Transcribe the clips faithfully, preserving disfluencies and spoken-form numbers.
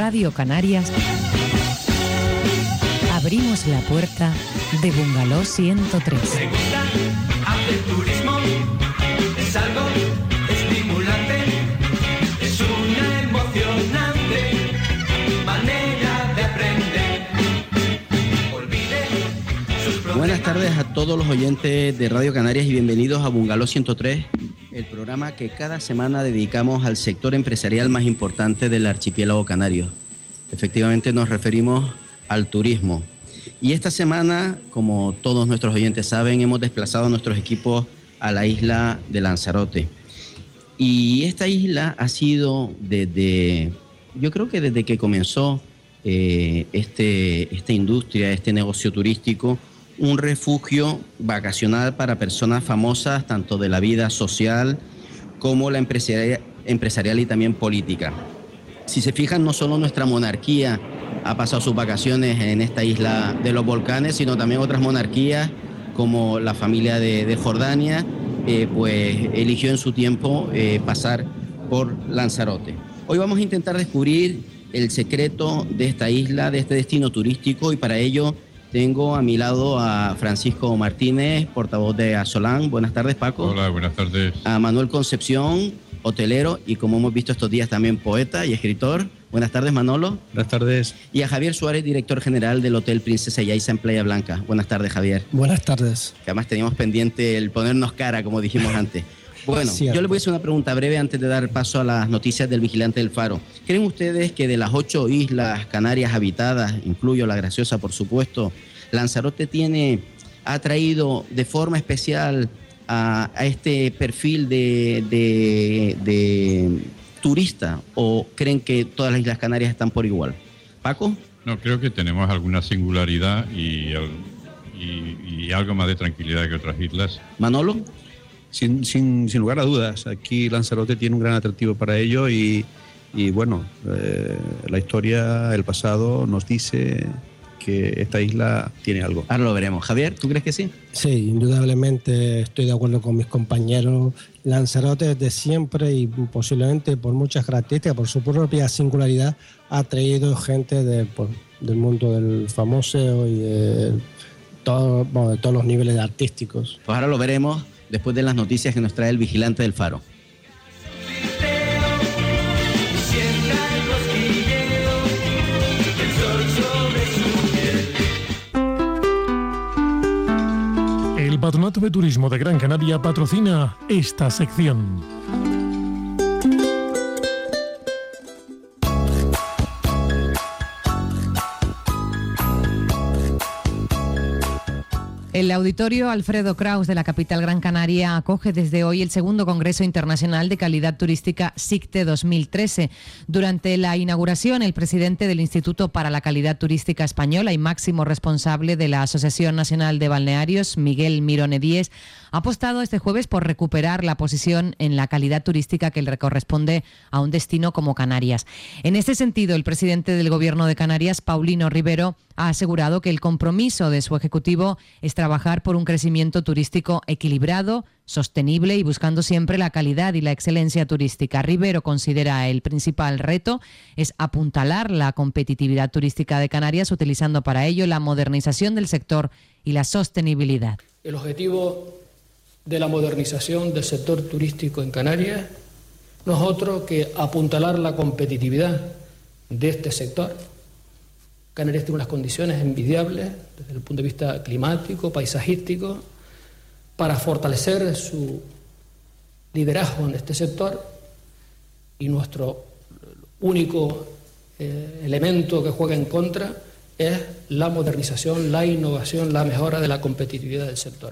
Radio Canarias, abrimos la puerta de Bungalow ciento tres. ¿Te gusta hacer turismo? Es algo estimulante, es una emocionante manera de aprender. Olvide sus problemas. Buenas tardes a todos los oyentes de Radio Canarias y bienvenidos a Bungalow ciento tres, el programa que cada semana dedicamos al sector empresarial más importante del archipiélago canario. Efectivamente nos referimos al turismo. Y esta semana, como todos nuestros oyentes saben, hemos desplazado nuestros equipos a la isla de Lanzarote. Y esta isla ha sido desde, yo creo que desde que comenzó eh, este, esta industria, este negocio turístico, un refugio vacacional para personas famosas, tanto de la vida social como la empresarial, empresarial y también política. Si se fijan, no solo nuestra monarquía ha pasado sus vacaciones en esta isla de los volcanes, sino también otras monarquías, como la familia de, de Jordania, eh, pues eligió en su tiempo eh, pasar por Lanzarote. Hoy vamos a intentar descubrir el secreto de esta isla, de este destino turístico, y para ello tengo a mi lado a Francisco Martínez, portavoz de Asolán. Buenas tardes, Paco. Hola, buenas tardes. A Manuel Concepción, hotelero y, como hemos visto estos días, también poeta y escritor. Buenas tardes, Manolo. Buenas tardes. Y a Javier Suárez, director general del Hotel Princesa Yaiza en Playa Blanca. Buenas tardes, Javier. Buenas tardes. Que además teníamos pendiente el ponernos cara, como dijimos antes. Bueno, yo les voy a hacer una pregunta breve antes de dar paso a las noticias del Vigilante del Faro. ¿Creen ustedes que de las ocho islas canarias habitadas, incluyo La Graciosa, por supuesto, Lanzarote tiene, ha atraído de forma especial a, a este perfil de, de, de turista, o creen que todas las islas canarias están por igual? ¿Paco? No, creo que tenemos alguna singularidad y, y, y algo más de tranquilidad que otras islas. ¿Manolo? Sin, sin, sin lugar a dudas, aquí Lanzarote tiene un gran atractivo para ello y, y bueno, eh, la historia, el pasado nos dice que esta isla tiene algo. Ahora lo veremos. Javier, ¿tú crees que sí? Sí, indudablemente estoy de acuerdo con mis compañeros. Lanzarote desde siempre y posiblemente por muchas características, por su propia singularidad, ha traído gente de, por, del mundo del famoso y de, todo, bueno, de todos los niveles artísticos. Pues ahora lo veremos después de las noticias que nos trae el Vigilante del Faro. El Patronato de Turismo de Gran Canaria patrocina esta sección. El Auditorio Alfredo Kraus de la capital Gran Canaria acoge desde hoy el segundo Congreso Internacional de Calidad Turística SICTE dos mil trece. Durante la inauguración, el presidente del Instituto para la Calidad Turística Española y máximo responsable de la Asociación Nacional de Balnearios, Miguel Mirone Díez, ha apostado este jueves por recuperar la posición en la calidad turística que le corresponde a un destino como Canarias. En este sentido, el presidente del Gobierno de Canarias, Paulino Rivero, ha asegurado que el compromiso de su ejecutivo es trabajar por un crecimiento turístico equilibrado, sostenible y buscando siempre la calidad y la excelencia turística. Rivero considera el principal reto es apuntalar la competitividad turística de Canarias, utilizando para ello la modernización del sector y la sostenibilidad. El objetivo de la modernización del sector turístico en Canarias no es otro que apuntalar la competitividad de este sector. Canarias tiene unas condiciones envidiables desde el punto de vista climático, paisajístico, para fortalecer su liderazgo en este sector, y nuestro único eh, elemento que juega en contra es la modernización, la innovación, la mejora de la competitividad del sector.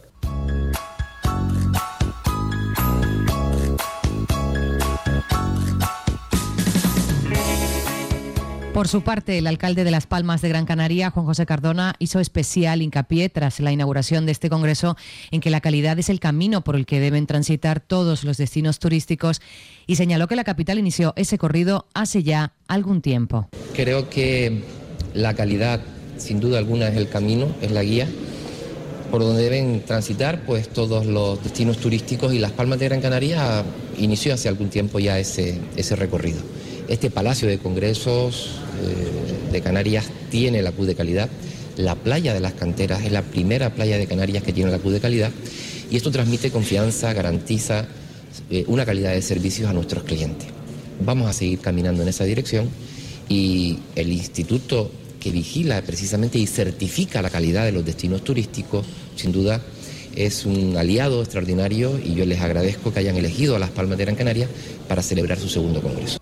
Por su parte, el alcalde de Las Palmas de Gran Canaria, Juan José Cardona, hizo especial hincapié tras la inauguración de este congreso en que la calidad es el camino por el que deben transitar todos los destinos turísticos, y señaló que la capital inició ese corrido hace ya algún tiempo. Creo que la calidad, sin duda alguna, es el camino, es la guía por donde deben transitar pues todos los destinos turísticos, y Las Palmas de Gran Canaria inició hace algún tiempo ya ese, ese recorrido. Este Palacio de Congresos eh, de Canarias tiene la Q de calidad. La playa de las Canteras es la primera playa de Canarias que tiene la Q de calidad, y esto transmite confianza, garantiza eh, una calidad de servicios a nuestros clientes. Vamos a seguir caminando en esa dirección, y el instituto que vigila precisamente y certifica la calidad de los destinos turísticos, sin duda es un aliado extraordinario, y yo les agradezco que hayan elegido a Las Palmas de Gran Canaria para celebrar su segundo congreso.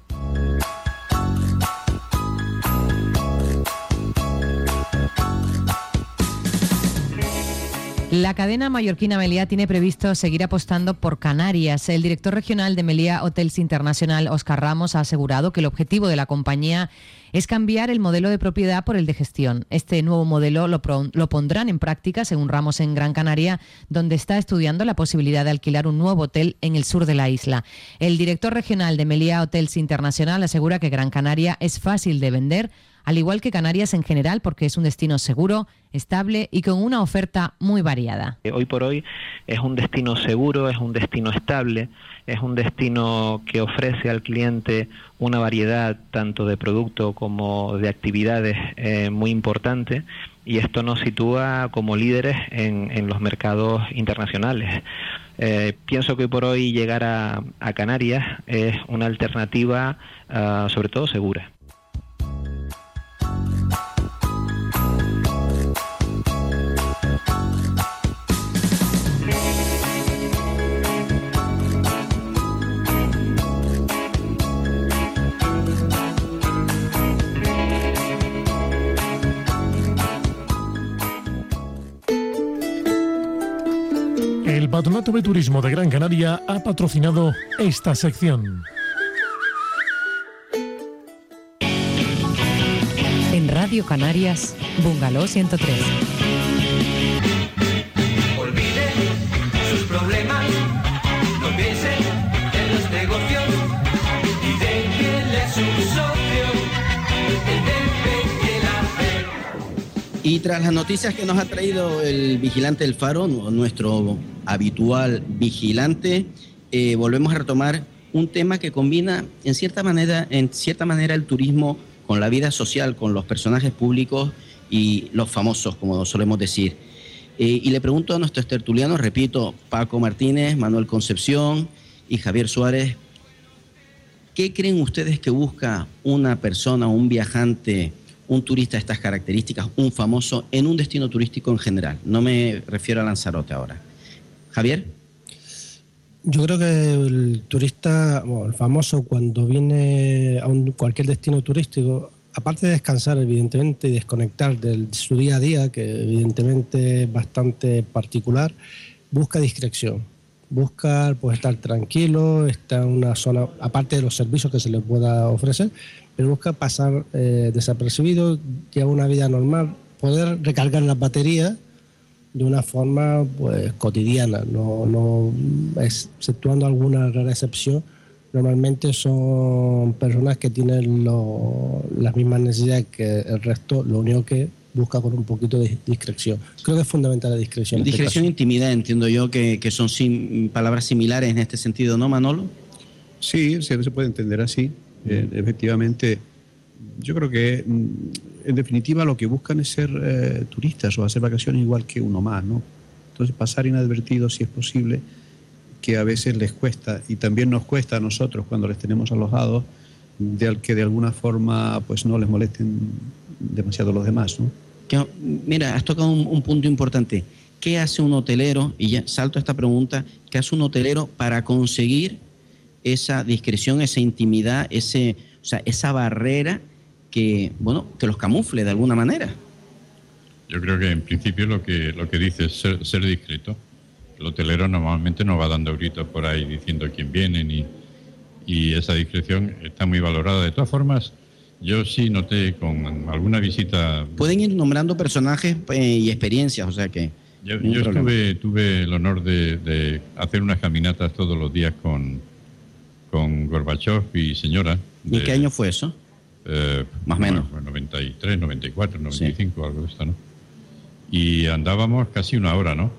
La cadena mallorquina Meliá tiene previsto seguir apostando por Canarias. El director regional de Meliá Hotels International, Óscar Ramos, ha asegurado que el objetivo de la compañía es cambiar el modelo de propiedad por el de gestión. Este nuevo modelo lo, pro, lo pondrán en práctica, según Ramos, en Gran Canaria, donde está estudiando la posibilidad de alquilar un nuevo hotel en el sur de la isla. El director regional de Meliá Hotels International asegura que Gran Canaria es fácil de vender, al igual que Canarias en general, porque es un destino seguro, estable y con una oferta muy variada. Hoy por hoy es un destino seguro, es un destino estable, es un destino que ofrece al cliente una variedad tanto de producto como de actividades eh, muy importante, y esto nos sitúa como líderes en, en los mercados internacionales. Eh, pienso que hoy por hoy llegar a, a Canarias es una alternativa uh, sobre todo segura. El Patronato de Turismo de Gran Canaria ha patrocinado esta sección. En Radio Canarias, Bungalow ciento tres. Olvide sus problemas, no piense en los negocios y déjele su socio, el debe y el hacer. Y tras las noticias que nos ha traído el vigilante del Faro, nuestro habitual vigilante, eh, volvemos a retomar un tema que combina en cierta manera, en cierta manera el turismo con la vida social, con los personajes públicos y los famosos, como solemos decir. Eh, y le pregunto a nuestros tertulianos, repito, Paco Martínez, Manuel Concepción y Javier Suárez, ¿qué creen ustedes que busca una persona, un viajante, un turista de estas características, un famoso, en un destino turístico en general? No me refiero a Lanzarote ahora. Javier. Yo creo que el turista, bueno, el famoso, cuando viene a un, cualquier destino turístico, aparte de descansar evidentemente y desconectar de su día a día, que evidentemente es bastante particular, busca discreción, busca pues, estar tranquilo, estar en una zona, aparte de los servicios que se le pueda ofrecer, pero busca pasar eh, desapercibido, llevar una vida normal, poder recargar las baterías de una forma pues cotidiana, no, no exceptuando alguna rara excepción. Normalmente son personas que tienen lo, las mismas necesidades que el resto, lo único que busca con un poquito de discreción. Creo que es fundamental la discreción. Discreción e este intimidad, entiendo yo que, que son sim, palabras similares en este sentido, ¿no, Manolo? Sí, se puede entender así. Eh, efectivamente, yo creo que en definitiva lo que buscan es ser eh, turistas o hacer vacaciones igual que uno más, ¿no? Entonces pasar inadvertido, si es posible, que a veces les cuesta, y también nos cuesta a nosotros cuando les tenemos alojados, de que de alguna forma pues no les molesten demasiado los demás, ¿no? Que, mira, has tocado un, un punto importante. ¿Qué hace un hotelero? Y ya salto a esta pregunta. ¿Qué hace un hotelero para conseguir esa discreción, esa intimidad, ese, o sea, esa barrera que, bueno, que los camufle de alguna manera? Yo creo que en principio lo que lo que dice es ser, ser discreto. El hotelero normalmente no va dando gritos por ahí diciendo quién viene, ni, y esa discreción está muy valorada. De todas formas, yo sí noté con alguna visita... Pueden ir nombrando personajes eh, y experiencias, o sea que... Yo, yo estuve, tuve el honor de, de hacer unas caminatas todos los días con, con Gorbachev y señora. ¿Y de, qué año fue eso? Eh, Más o menos. Bueno, noventa y tres, noventa y cuatro, noventa y cinco, sí. Algo de esto, ¿no? Y andábamos casi una hora, ¿no?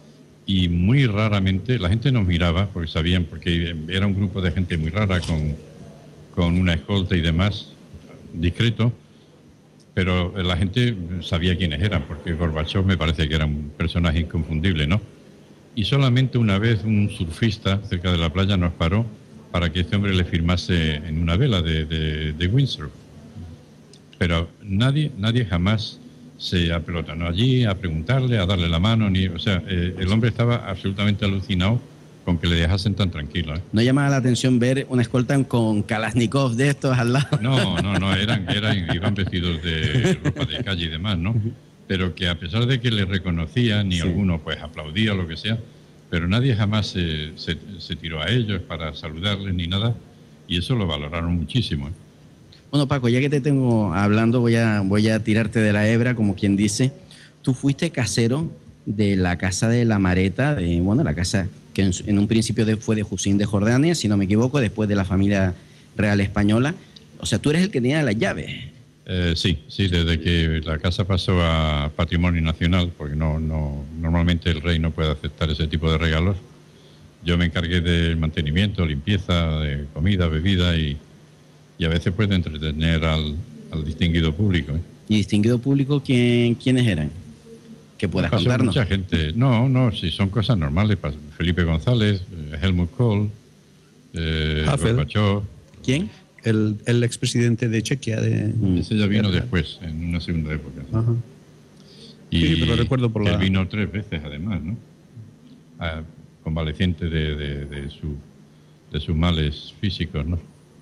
Y muy raramente la gente nos miraba, porque sabían, porque era un grupo de gente muy rara, con, con una escolta y demás, discreto, pero la gente sabía quiénes eran, porque Gorbachov me parece que era un personaje inconfundible, ¿no? Y solamente una vez un surfista cerca de la playa nos paró para que este hombre le firmase en una vela de, de, de windsurf. Pero nadie, nadie jamás se apelotonó allí a preguntarle, a darle la mano, ni, o sea, eh, el hombre estaba absolutamente alucinado con que le dejasen tan tranquilo, ¿eh? ¿No llamaba la atención ver una escolta con Kalashnikov de estos al lado? No, no, no, eran, eran, iban vestidos de ropa de calle y demás, ¿no? Pero que a pesar de que le reconocían, y sí, alguno pues aplaudía o lo que sea, pero nadie jamás se, se, se tiró a ellos para saludarles ni nada, y eso lo valoraron muchísimo, ¿eh? Bueno, Paco, ya que te tengo hablando, voy a, voy a tirarte de la hebra, como quien dice. Tú fuiste casero de la casa de la Mareta, de, bueno, la casa que en, en un principio de, fue de Hussein de Jordania, si no me equivoco, después de la familia real española. O sea, tú eres el que tenía las llaves. Eh, sí, sí, desde que la casa pasó a Patrimonio Nacional, porque no, no, normalmente el rey no puede aceptar ese tipo de regalos, yo me encargué del mantenimiento, limpieza, de comida, bebida y, y a veces pues de entretener al, al distinguido público, ¿eh? ¿Y distinguido público quién, quiénes eran? Que puedas Pasó contarnos. Mucha gente. No, no, sí, son cosas normales. Felipe González, Helmut Kohl, eh, Gorbachov. ¿Quién? El, el expresidente de Chequia. De, Ese ya vino de después, en una segunda época. Ajá. Y sí, pero recuerdo por la... él vino tres veces, además, ¿no? A, convaleciente de, de, de, su, de sus males físicos, ¿no?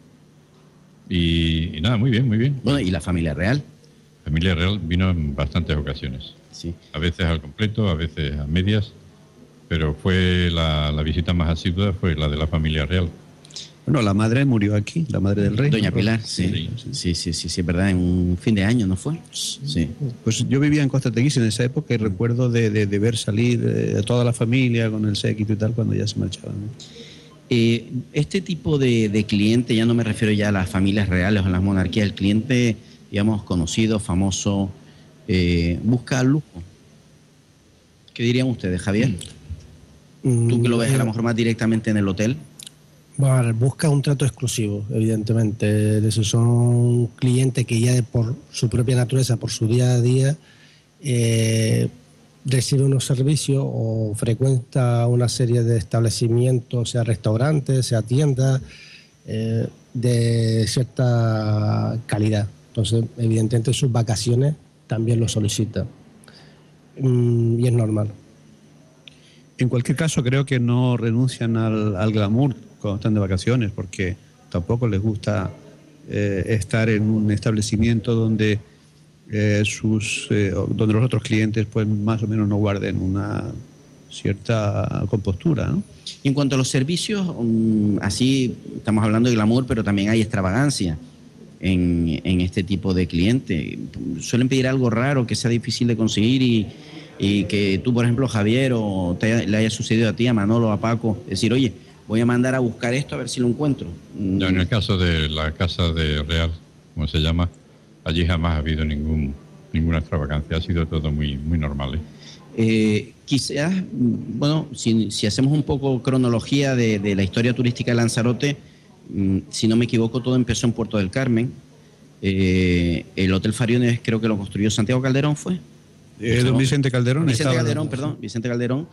Y, y nada, muy bien, muy bien. Bueno, ¿y la familia real? La familia real vino en bastantes ocasiones. Sí. A veces al completo, a veces a medias, pero fue la, la visita más asidua fue la de la familia real. Bueno, la madre murió aquí, la madre del rey. Doña Pilar, sí. Sí, sí, sí, sí, sí, es verdad, en un fin de año, ¿no fue? Sí. Pues yo vivía en Costa Teguise en esa época y recuerdo de, de, de ver salir eh, a toda la familia con el séquito y tal cuando ya se marchaban, ¿no? Eh, este tipo de, de cliente, ya no me refiero ya a las familias reales o a las monarquías, el cliente, digamos, conocido, famoso, eh, busca lujo. ¿Qué dirían ustedes, Javier? Mm, Tú que lo ves a lo mejor más directamente en el hotel. Bueno, busca un trato exclusivo, evidentemente. Esos son clientes que ya por su propia naturaleza, por su día a día, eh, recibe unos servicios o frecuenta una serie de establecimientos, sea restaurantes, sea tiendas, eh, de cierta calidad. Entonces, evidentemente, sus vacaciones también lo solicita. Mm, y es normal. En cualquier caso, creo que no renuncian al, al glamour cuando están de vacaciones, porque tampoco les gusta eh, estar en un establecimiento donde eh, sus eh, donde los otros clientes pues más o menos no guarden una cierta compostura, ¿no? Y en cuanto a los servicios, um, así estamos hablando de glamour, pero también hay extravagancia en, en este tipo de cliente. Suelen pedir algo raro que sea difícil de conseguir y, y que tú, por ejemplo, Javier, o te, le haya sucedido a ti, a Manolo, a Paco, decir, oye, voy a mandar a buscar esto a ver si lo encuentro. No, en el caso de la casa de Real, como se llama, allí jamás ha habido ningún ninguna extravagancia, ha sido todo muy, muy normal, ¿eh? Eh, quizás, bueno, si, si hacemos un poco cronología de, de la historia turística de Lanzarote, si no me equivoco, todo empezó en Puerto del Carmen. Eh, el Hotel Fariones creo que lo construyó Santiago Calderón, ¿fue? Eh, don Vicente Calderón. Vicente estaba... Calderón, perdón, Vicente Calderón.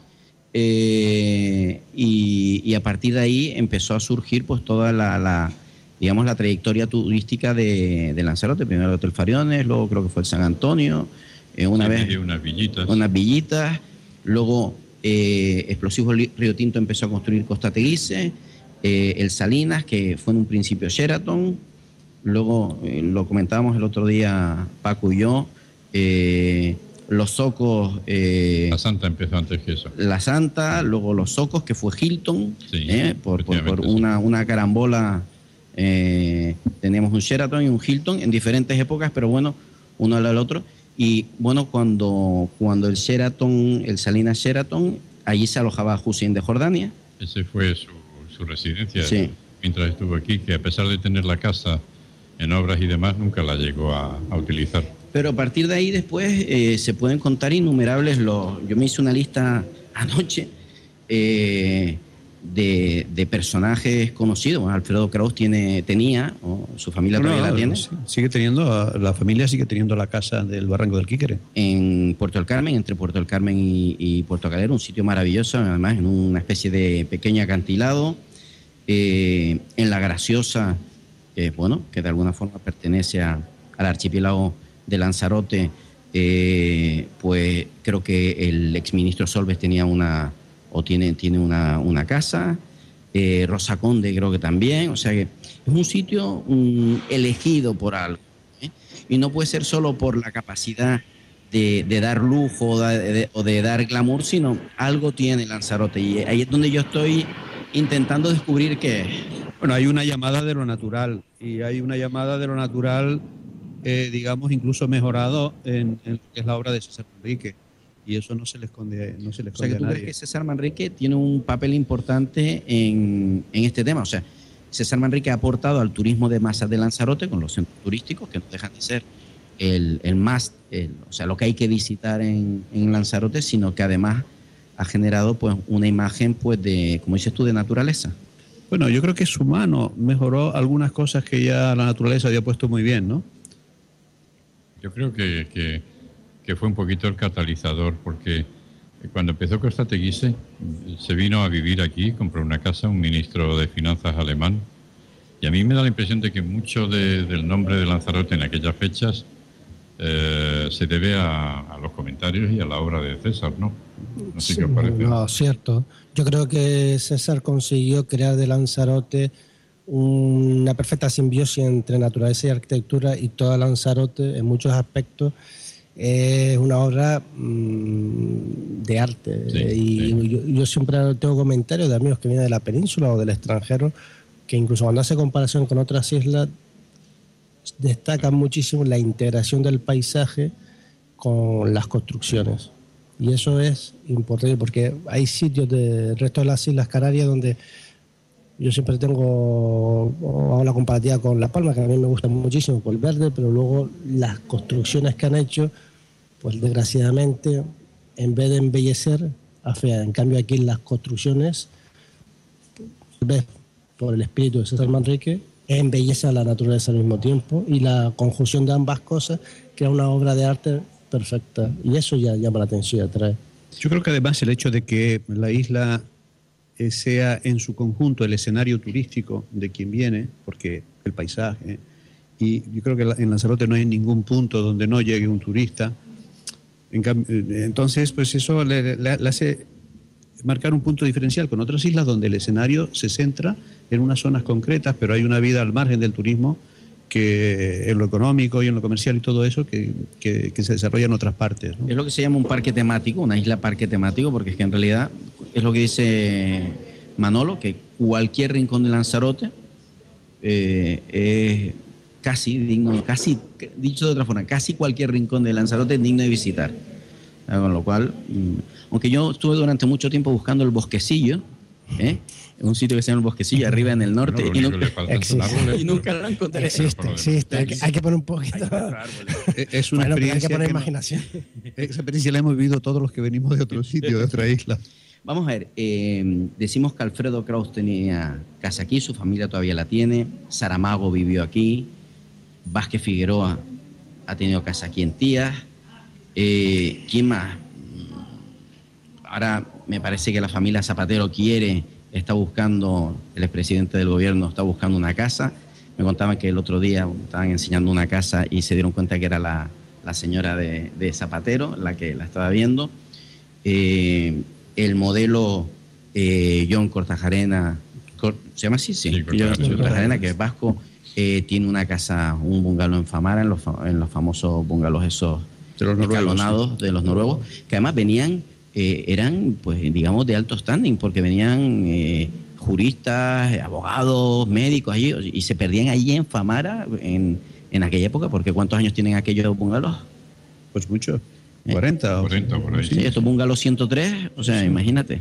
Eh, y, y a partir de ahí empezó a surgir pues toda la, la digamos, la trayectoria turística de, de Lanzarote. Primero el Hotel Fariones, luego creo que fue el San Antonio. Eh, una sí, vez unas villitas. Unas villitas. Luego eh, Explosivo Río Tinto empezó a construir Costa Teguise. Eh, el Salinas, que fue en un principio Sheraton. Luego, eh, lo comentábamos el otro día Paco y yo, eh, Los Socos... Eh, la Santa empezó antes que eso. La Santa, luego Los Socos, que fue Hilton, sí, eh, por, por, por una, una carambola. Eh, teníamos un Sheraton y un Hilton en diferentes épocas, pero bueno, uno al otro. Y bueno, cuando, cuando el Sheraton, el Salinas Sheraton, allí se alojaba Hussein de Jordania. Ese fue su, su residencia, sí, mientras estuvo aquí, que a pesar de tener la casa en obras y demás, nunca la llegó a, a utilizar. Pero a partir de ahí después eh, se pueden contar innumerables los... Yo me hice una lista anoche, eh, de, de personajes conocidos. Bueno, Alfredo Kraus tiene, tenía, o su familia no, todavía no, la tiene. Sigue teniendo, la familia sigue teniendo la casa del Barranco del Quiquere. En Puerto del Carmen, entre Puerto del Carmen y, y Puerto Calero, un sitio maravilloso, además en una especie de pequeño acantilado. Eh, en La Graciosa, que bueno, que de alguna forma pertenece a, al archipiélago de Lanzarote, eh, pues creo que el exministro Solves tenía una, o tiene, tiene una, una casa, eh, Rosa Conde creo que también, o sea que es un sitio um, elegido por algo, ¿eh? Y no puede ser solo por la capacidad de, de dar lujo o de, de, o de dar glamour, sino algo tiene Lanzarote, y ahí es donde yo estoy intentando descubrir qué es. Bueno, hay una llamada de lo natural, y hay una llamada de lo natural, eh, digamos, incluso mejorado en, en lo que es la obra de César Manrique, y eso no se le esconde, no se le esconde o sea, que tú a nadie. crees que César Manrique tiene un papel importante en, en este tema. O sea, César Manrique ha aportado al turismo de masas de Lanzarote con los centros turísticos, que no dejan de ser el, el más, el, o sea, lo que hay que visitar en, en Lanzarote, sino que además ha generado pues una imagen, pues de, como dices tú, de naturaleza. Bueno, yo creo que su mano mejoró algunas cosas que ya la naturaleza había puesto muy bien, ¿no? Yo creo que, que, que fue un poquito el catalizador, porque cuando empezó Costa Teguise se vino a vivir aquí, compró una casa, un ministro de finanzas alemán, y a mí me da la impresión de que mucho de, del nombre de Lanzarote en aquellas fechas eh, se debe a, a los comentarios y a la obra de César, ¿no? No sé Sí, qué os parece. no, cierto. Yo creo que César consiguió crear de Lanzarote una perfecta simbiosis entre naturaleza y arquitectura, y toda Lanzarote en muchos aspectos es una obra mmm, de arte. Sí, y sí. Yo, yo siempre tengo comentarios de amigos que vienen de la península o del extranjero, que incluso cuando hace comparación con otras islas destacan muchísimo la integración del paisaje con las construcciones. Y eso es importante porque hay sitios del resto de las Islas Canarias donde yo siempre tengo, hago la comparativa con La Palma, que a mí me gusta muchísimo por el verde, pero luego las construcciones que han hecho, pues desgraciadamente, en vez de embellecer, afean. En cambio aquí las construcciones, ves, por el espíritu de César Manrique, embellece a la naturaleza al mismo tiempo, y la conjunción de ambas cosas crea una obra de arte perfecta, y eso ya llama la atención y atrae. Yo creo que además el hecho de que la isla eh, sea en su conjunto el escenario turístico de quien viene, porque el paisaje, y yo creo que en Lanzarote no hay ningún punto donde no llegue un turista, en cambio, entonces pues eso le, le, le hace marcar un punto diferencial con otras islas donde el escenario se centra en unas zonas concretas, pero hay una vida al margen del turismo, que en lo económico y en lo comercial y todo eso que, que, que se desarrolla en otras partes, ¿no? Es lo que se llama un parque temático, una isla parque temático, porque es que en realidad es lo que dice Manolo, que cualquier rincón de Lanzarote eh, es casi digno, casi, dicho de otra forma, casi cualquier rincón de Lanzarote es digno de visitar. Con lo cual, aunque yo estuve durante mucho tiempo buscando el Bosquecillo, ¿eh? en un sitio que se llama el Bosquecillo, arriba en el norte, Bueno, y, lo nunca, único que le faltan son árboles, y nunca lo encontré. Existe, existe. Hay que, hay que poner un poquito. Es una Bueno, pero hay que experiencia poner que no- imaginación. esa experiencia la hemos vivido todos los que venimos de otro sitio, de otra isla. Vamos a ver, eh, decimos que Alfredo Kraus tenía casa aquí, su familia todavía la tiene, Saramago vivió aquí, Vázquez Figueroa ha tenido casa aquí en Tías, eh, ¿quién más? Ahora me parece que la familia Zapatero quiere, está buscando, el expresidente del gobierno está buscando una casa. Me contaban que el otro día estaban enseñando una casa y se dieron cuenta que era la, la señora de, de Zapatero, la que la estaba viendo. Eh, el modelo eh, John Cortajarena, Cor- ¿se llama así? Sí, Sí, John Cortajarena. Cortajarena, que es vasco, eh, tiene una casa, un bungalow en Famara, en los, fa- en los famosos bungalows esos De los noruegos, escalonados de los noruegos, que además venían, eh, eran, pues digamos, de alto standing, porque venían eh, juristas, eh, abogados, médicos allí, y se perdían allí en Famara en, en aquella época, porque ¿cuántos años tienen aquellos bungalows? Pues mucho, Eh, cuarenta. o- cuarenta por ahí. Sí, esto es bungalow ciento tres, o sea, imagínate.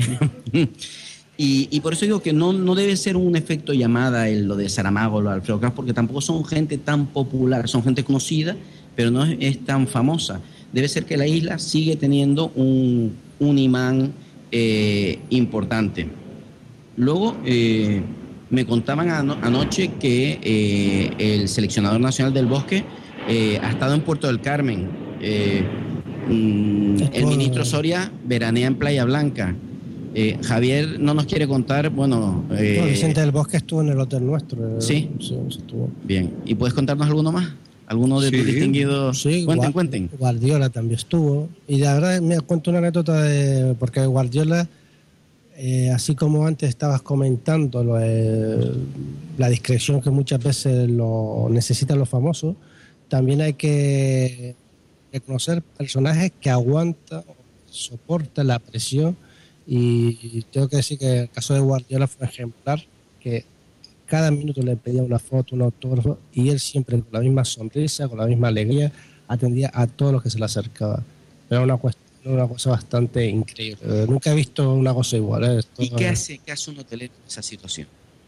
y, y por eso digo que no, no debe ser un efecto llamada el, lo de Saramago, lo de Alfredo Kraus, porque tampoco son gente tan popular, son gente conocida, pero no es, es tan famosa. Debe ser que la isla sigue teniendo un, un imán eh, importante. Luego, eh, me contaban ano- anoche que eh, el seleccionador nacional del bosque eh, ha estado en Puerto del Carmen. Eh, mm, el ministro Soria veranea en Playa Blanca. Eh, Javier no nos quiere contar, bueno... Eh, No, Vicente del Bosque estuvo en el hotel nuestro. ¿Sí? Sí, estuvo. Bien. ¿Y puedes contarnos alguno más? ¿Alguno de Sí. tus distinguidos? Sí, cuenten, Gua- cuenten. Guardiola también estuvo. Y la verdad, me cuento una anécdota de. Porque Guardiola, eh, así como antes estabas comentando lo de la discreción que muchas veces lo necesitan los famosos, también hay que reconocer personajes que aguantan, soportan la presión. Y tengo que decir que el caso de Guardiola fue ejemplar, que cada minuto le pedía una foto, un autógrafo, y él siempre con la misma sonrisa, con la misma alegría, atendía a todos los que se le acercaba. Era una, cuest- una cosa bastante increíble. Eh, nunca he visto una cosa igual. ¿eh? Esto- ¿Y qué hace, qué hace un hotelero en esa situación?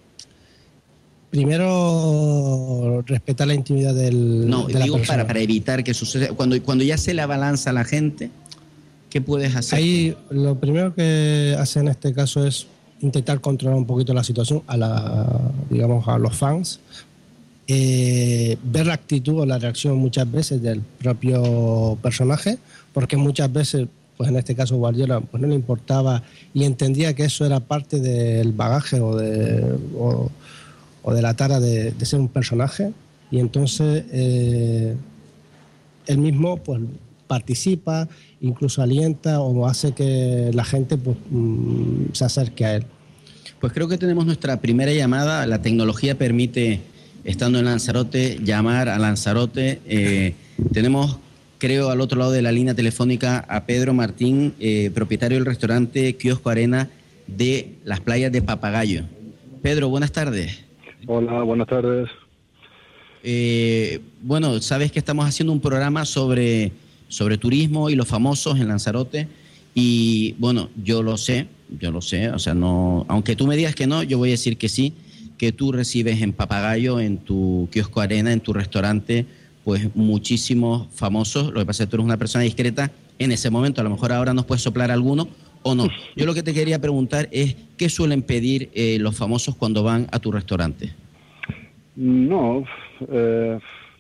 Primero, respetar la intimidad del, No, de la digo persona. para, para evitar que suceda. Cuando, cuando ya se le abalanza a la gente, ¿qué puedes hacer? Ahí lo primero que hace en este caso es intentar controlar un poquito la situación a la, digamos, a los fans, eh, ver la actitud o la reacción muchas veces del propio personaje, porque muchas veces, pues en este caso Guardiola, pues no le importaba y entendía que eso era parte del bagaje o de, o, o de la tara de, de ser un personaje, y entonces eh, él mismo pues participa, incluso alienta o hace que la gente pues, mm, se acerque a él. Pues creo que tenemos nuestra primera llamada. La tecnología permite, estando en Lanzarote, llamar a Lanzarote. Eh, tenemos, creo, al otro lado de la línea telefónica a Pedro Martín, eh, propietario del restaurante Kiosco Arena de las playas de Papagayo. Pedro, buenas tardes. Hola, buenas tardes. Eh, bueno, sabes que estamos haciendo un programa sobre, sobre turismo y los famosos en Lanzarote. Y bueno, yo lo sé, yo lo sé, o sea, no, aunque tú me digas que no, yo voy a decir que sí, que tú recibes en Papagayo, en tu Kiosco Arena, en tu restaurante, pues muchísimos famosos. Lo que pasa es que tú eres una persona discreta en ese momento, a lo mejor ahora nos puedes soplar alguno o no. Yo lo que te quería preguntar es, ¿qué suelen pedir eh, los famosos cuando van a tu restaurante? No, eh,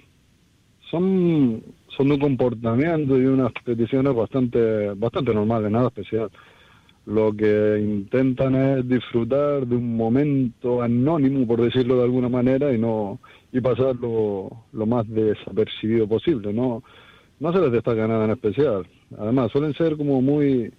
son, son de un comportamiento y unas peticiones bastante, bastante normales, nada especial. Lo que intentan es disfrutar de un momento anónimo, por decirlo de alguna manera, y no y pasarlo lo más desapercibido posible. No, no se les destaca nada en especial. Además, suelen ser como muy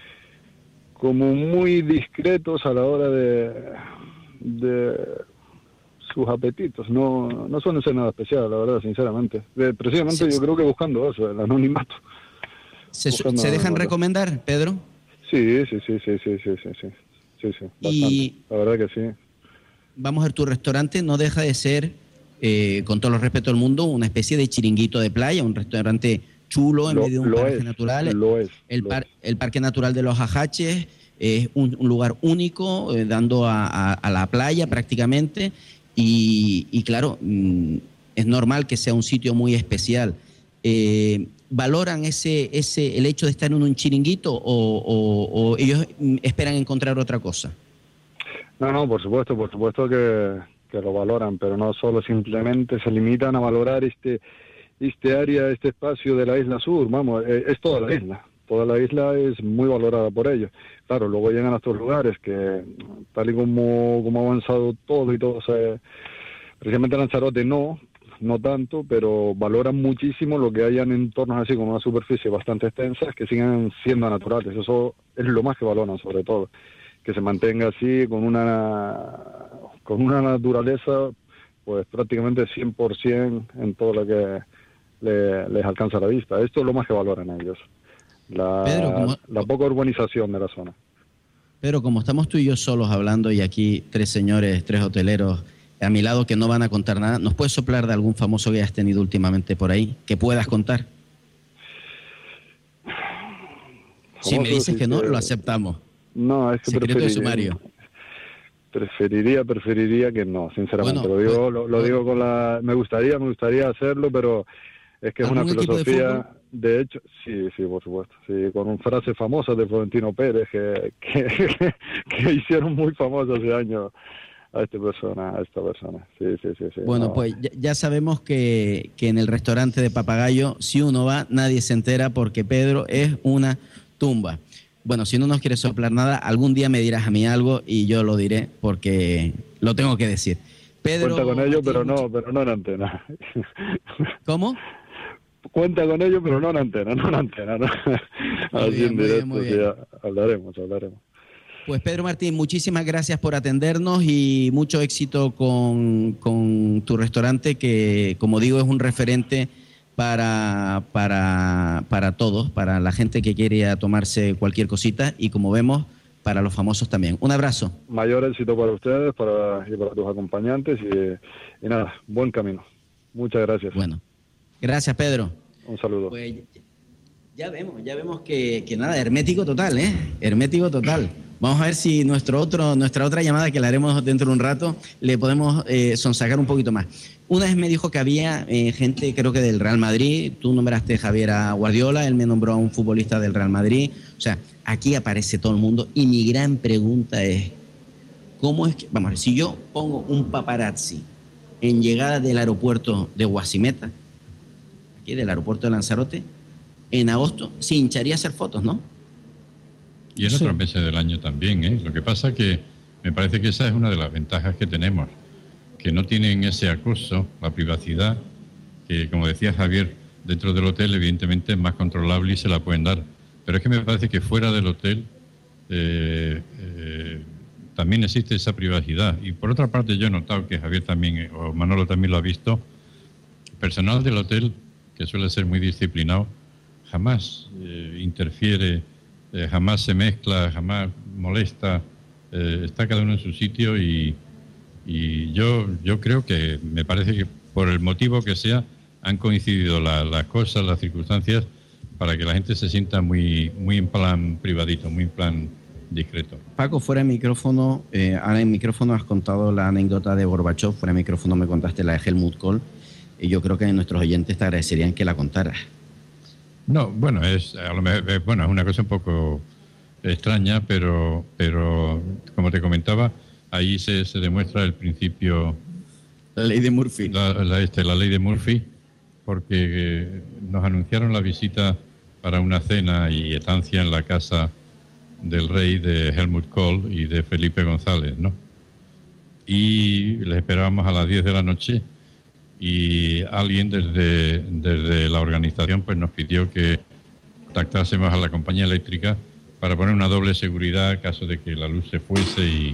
como muy discretos a la hora de, de sus apetitos. No, no suelen ser nada especial, la verdad, sinceramente. Eh, precisamente Sí, yo creo que buscando eso, el anonimato. ¿Se, Buscando ¿se dejan anonimato. recomendar, Pedro? Sí, sí, sí, sí, sí, sí, sí, sí, sí, sí, bastante. Y- La verdad que sí. Vamos a ver, tu restaurante no deja de ser, eh, con todo el respeto del mundo, una especie de chiringuito de playa, un restaurante chulo en Lo- medio de un lo paraje es, natural. lo es, El, lo par- el Parque Natural de los Ajaches es un, un lugar único, eh, dando a, a- a la playa prácticamente. Y, y claro, mm, es normal que sea un sitio muy especial. Eh, ¿Valoran ese, ese, el hecho de estar en un chiringuito o, o- o ellos mm, esperan encontrar otra cosa? No, no, por supuesto, por supuesto que, que lo valoran, pero no solo simplemente se limitan a valorar este este área, este espacio de la isla sur, vamos, eh, es toda la isla, toda la isla es muy valorada por ellos. Claro, luego llegan a estos lugares que, tal y como, como ha avanzado todo y todo, se, precisamente Lanzarote no, no tanto, pero valoran muchísimo lo que hayan entornos así con una superficie bastante extensa, que sigan siendo naturales. Eso es lo más que valoran, sobre todo, que se mantenga así con una con una naturaleza pues prácticamente cien por ciento en todo lo que le- les alcanza a la vista. Esto es lo más que valoran ellos, la, Pedro, ¿cómo- la poca urbanización de la zona. Pero como estamos tú y yo solos hablando y aquí tres señores, tres hoteleros a mi lado que no van a contar nada, ¿nos puedes soplar de algún famoso que hayas tenido últimamente por ahí, que puedas contar? Si me Famoso, dices sí, que no, que- lo aceptamos. No, es que Secreto de preferiría- sumario. Preferiría, preferiría que no, sinceramente. Bueno, lo digo, pues- lo, lo digo con la... Me gustaría, me gustaría hacerlo, pero Es que es una filosofía, de, de hecho, sí, sí, por supuesto, sí, con una frase famosa de Florentino Pérez que, que, que hicieron muy famosa hace años a esta persona, a esta persona. Sí, sí, sí, sí. Bueno, no. pues ya, ya sabemos que, que en el restaurante de Papagayo, si uno va, nadie se entera porque Pedro es una tumba. Bueno, si no nos quieres soplar nada, algún día me dirás a mí algo y yo lo diré porque lo tengo que decir. Pedro, cuenta con ello, pero no, pero no en antena. ¿Cómo? Cuenta con ello, pero no en antena, no en antena. ¿no? Así bien, en muy directo, bien, muy sí, bien. hablaremos, hablaremos. Pues Pedro Martín, muchísimas gracias por atendernos y mucho éxito con, con tu restaurante, que como digo es un referente para, para, para todos, para la gente que quiere ir a tomarse cualquier cosita y como vemos, para los famosos también. Un abrazo. Mayor éxito para ustedes para, y para tus acompañantes y, y nada, buen camino. Muchas gracias. Bueno, gracias Pedro. Un saludo. Pues ya vemos, ya vemos que, que nada, hermético total, ¿eh? Hermético total. Vamos a ver si nuestro otro, nuestra otra llamada, que la haremos dentro de un rato, le podemos eh, sonsacar un poquito más. Una vez me dijo que había eh, gente, creo que del Real Madrid, tú nombraste a Javier a Guardiola, él me nombró a un futbolista del Real Madrid, o sea, aquí aparece todo el mundo y mi gran pregunta es, ¿cómo es que, vamos a ver, si yo pongo un paparazzi en llegada del aeropuerto de Guasimeta, aquí del aeropuerto de Lanzarote, en agosto, se hincharía a hacer fotos, ¿no? Y en otros meses del año también, ¿eh? Lo que pasa que me parece que esa es una de las ventajas que tenemos, que no tienen ese acoso, la privacidad, que como decía Javier, dentro del hotel evidentemente es más controlable y se la pueden dar. Pero es que me parece que fuera del hotel eh, eh, también existe esa privacidad. Y por otra parte yo he notado que Javier también, o Manolo también lo ha visto, el personal del hotel, que suele ser muy disciplinado, jamás eh, interfiere, eh, jamás se mezcla, jamás molesta, eh, está cada uno en su sitio y, y yo, yo creo que me parece que por el motivo que sea han coincidido la, las cosas, las circunstancias para que la gente se sienta muy, muy en plan privadito, muy en plan discreto. Paco, fuera de micrófono, eh, ahora en micrófono has contado la anécdota de Gorbachev, fuera de micrófono me contaste la de Helmut Kohl y yo creo que nuestros oyentes te agradecerían que la contaras. No, bueno, es a lo mejor, eh, bueno, es una cosa un poco extraña, pero, pero como te comentaba, ahí se, se demuestra el principio... La ley de Murphy. La, la, este, la ley de Murphy, porque eh, nos anunciaron la visita para una cena y estancia en la casa del rey de Helmut Kohl y de Felipe González, ¿no? Y les esperábamos a las diez de la noche y alguien desde, desde la organización pues nos pidió que contactásemos a la compañía eléctrica para poner una doble seguridad en caso de que la luz se fuese y,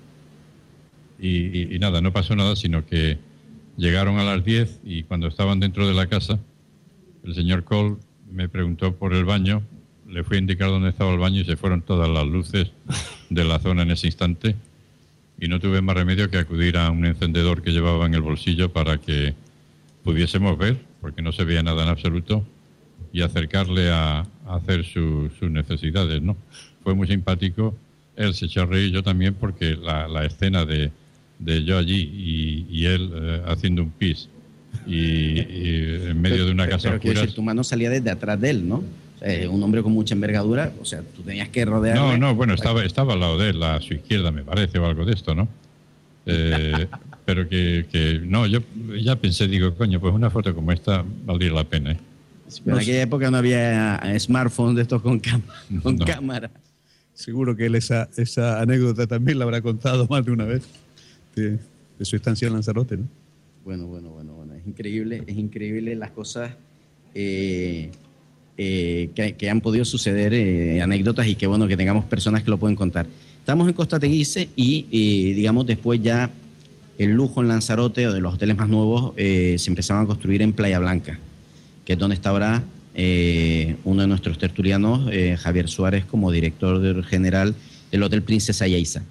y, y, y nada, no pasó nada, sino que llegaron a las diez y cuando estaban dentro de la casa, el señor Kohl me preguntó por el baño, le fui a indicar dónde estaba el baño y se fueron todas las luces de la zona en ese instante. Y no tuve más remedio que acudir a un encendedor que llevaba en el bolsillo para que pudiésemos ver, porque no se veía nada en absoluto, y acercarle a, a hacer su, sus necesidades, ¿no? Fue muy simpático, él se echó a reír, yo también, porque la, la escena de, de yo allí y, y él eh, haciendo un pis y, y en medio de una pero, casa pero oscura... Pero decir, tu mano salía desde atrás de él, ¿no? Eh, un hombre con mucha envergadura, o sea, tú tenías que rodearle. No, no, bueno, estaba, estaba al lado de él, a su izquierda, me parece, o algo de esto, ¿no? Eh, pero que, que, no, yo ya pensé, digo, coño, pues una foto como esta valdría la pena, ¿eh? Pero en aquella época no había smartphones de estos con, cam con no. cámara. Seguro que él esa, esa anécdota también la habrá contado más de una vez, de, de su estancia en Lanzarote, ¿no? Bueno, bueno, bueno, bueno, es increíble, es increíble las cosas... Eh, Eh, que, que han podido suceder, eh, anécdotas y que bueno que tengamos personas que lo pueden contar. Estamos en Costa Teguise y eh, digamos después ya el lujo en Lanzarote o de los hoteles más nuevos eh, se empezaban a construir en Playa Blanca, que es donde está ahora eh, uno de nuestros tertulianos, eh, Javier Suárez, como director general del Hotel Princesa Yaiza.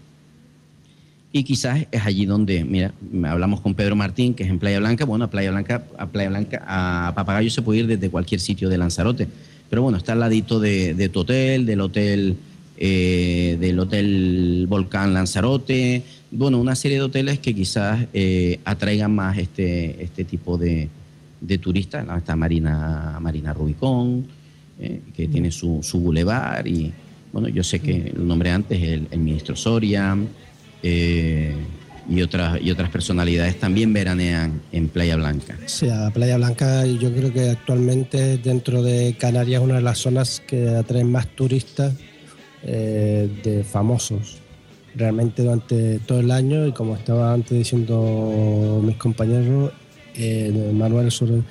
Y quizás es allí donde, mira, hablamos con Pedro Martín, que es en Playa Blanca. Bueno, a Playa Blanca, a Playa Blanca, a Papagayo se puede ir desde cualquier sitio de Lanzarote. Pero bueno, está al ladito de, de tu hotel, del hotel, eh, del hotel Volcán Lanzarote. Bueno, una serie de hoteles que quizás eh, atraigan más este, este tipo de, de turistas, está Marina, Marina Rubicón, eh, que tiene su, su bulevar, y bueno, yo sé que lo nombré antes, el, el ministro Soria, eh, y otras y otras personalidades también veranean en Playa Blanca. Sí, a Playa Blanca yo creo que actualmente dentro de Canarias es una de las zonas que atraen más turistas eh, de famosos. Realmente durante todo el año, y como estaba antes diciendo mis compañeros, eh, Manuel, sobre,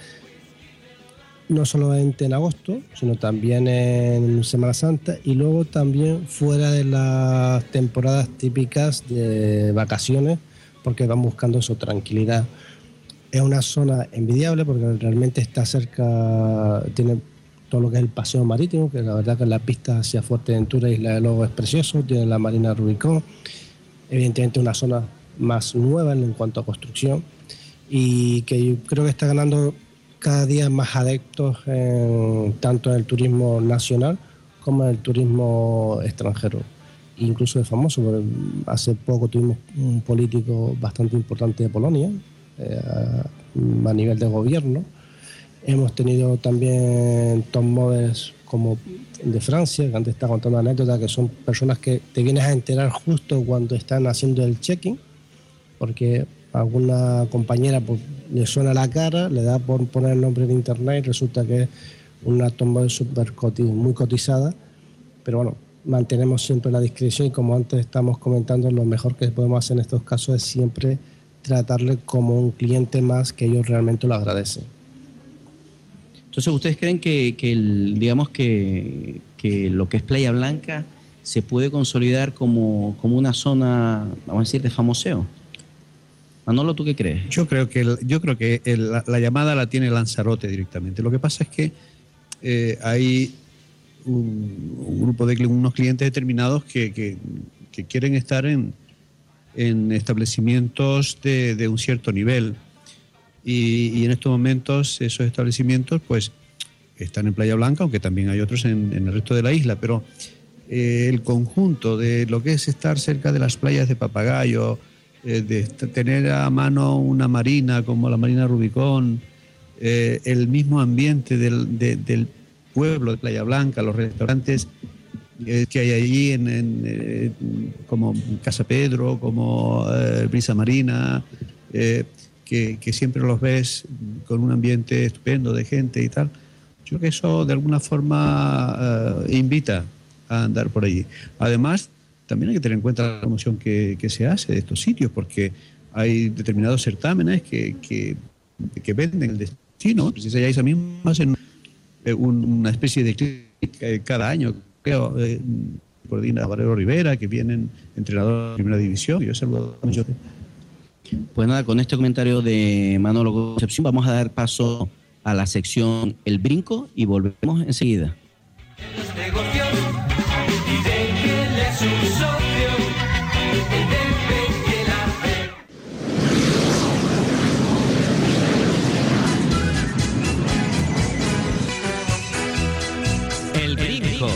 no solamente en agosto, sino también en Semana Santa, y luego también fuera de las temporadas típicas de vacaciones, porque van buscando su tranquilidad. Es una zona envidiable porque realmente está cerca, tiene todo lo que es el paseo marítimo, que la verdad que la pista hacia Fuerteventura y Isla de Lobo es precioso, tiene la Marina Rubicón, evidentemente una zona más nueva en cuanto a construcción, y que yo creo que está ganando cada día más adeptos en, tanto en el turismo nacional como en el turismo extranjero, incluso de famoso, porque hace poco tuvimos un político bastante importante de Polonia, eh, a, a nivel de gobierno. Hemos tenido también top models como de Francia, que antes estaba contando anécdotas, que son personas que te vienes a enterar justo cuando están haciendo el check-in, porque alguna compañera pues, le suena la cara, le da por poner el nombre en internet y resulta que es una top model super coti- muy cotizada, pero bueno, mantenemos siempre la discreción, y como antes estamos comentando, lo mejor que podemos hacer en estos casos es siempre tratarle como un cliente más, que ellos realmente lo agradecen. Entonces, ¿ustedes creen que, que el, digamos que, que lo que es Playa Blanca se puede consolidar como, como una zona, vamos a decir, de famoseo? Manolo, ¿tú qué crees? Yo creo que, el, yo creo que el, la, la llamada la tiene Lanzarote directamente. Lo que pasa es que eh, hay un, un grupo de unos clientes determinados que, que, que quieren estar en, en establecimientos de, de un cierto nivel. Y, y en estos momentos esos establecimientos pues están en Playa Blanca, aunque también hay otros en, en el resto de la isla, pero eh, el conjunto de lo que es estar cerca de las playas de Papagayo, eh, de tener a mano una marina como la Marina Rubicón, eh, el mismo ambiente del, de, del pueblo de Playa Blanca, los restaurantes eh, que hay allí en, en, eh, como Casa Pedro, como eh, Brisa Marina, eh, Que, que siempre los ves con un ambiente estupendo de gente y tal. Yo creo que eso de alguna forma uh, invita a andar por allí. Además, también hay que tener en cuenta la promoción que, que se hace de estos sitios, porque hay determinados certámenes que, que, que venden el destino. Si se esa misma hacen un, una especie de clic cada año, creo, eh, coordina Valero Rivera, que vienen entrenadores de primera división. Yo saludo a muchos. Pues nada, con este comentario de Manolo Concepción vamos a dar paso a la sección El Brinco y volvemos enseguida. Los negocios dicen que él es un socio, el debe y el hacer. El Brinco.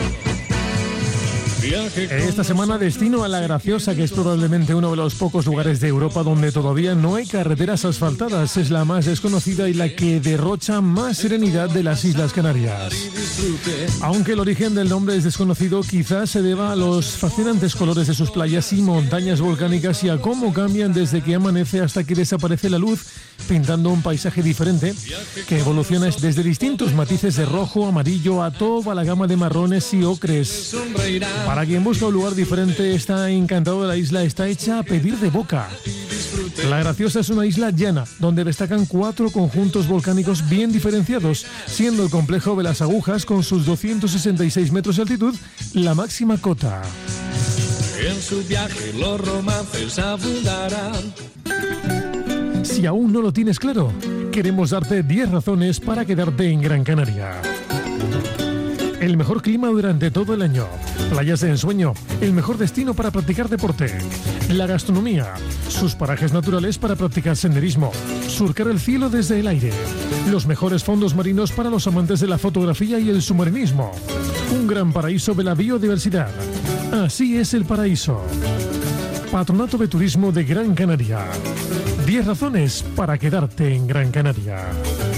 Esta semana destino a La Graciosa, que es probablemente uno de los pocos lugares de Europa donde todavía no hay carreteras asfaltadas. Es la más desconocida y la que derrocha más serenidad de las Islas Canarias. Aunque el origen del nombre es desconocido, quizás se deba a los fascinantes colores de sus playas y montañas volcánicas, y a cómo cambian desde que amanece hasta que desaparece la luz, pintando un paisaje diferente que evoluciona desde distintos matices de rojo, amarillo a toda la gama de marrones y ocres. Para quien busca un lugar diferente, está encantado de la isla, está hecha a pedir de boca. La Graciosa es una isla llana, donde destacan cuatro conjuntos volcánicos bien diferenciados, siendo el complejo de las Agujas, con sus doscientos sesenta y seis metros de altitud, la máxima cota. En su viaje los romances abundarán. Si aún no lo tienes claro, queremos darte diez razones para quedarte en Gran Canaria. El mejor clima durante todo el año, playas de ensueño, el mejor destino para practicar deporte, la gastronomía, sus parajes naturales para practicar senderismo, surcar el cielo desde el aire, los mejores fondos marinos para los amantes de la fotografía y el submarinismo, un gran paraíso de la biodiversidad. Así es el paraíso. Patronato de Turismo de Gran Canaria. diez razones para quedarte en Gran Canaria.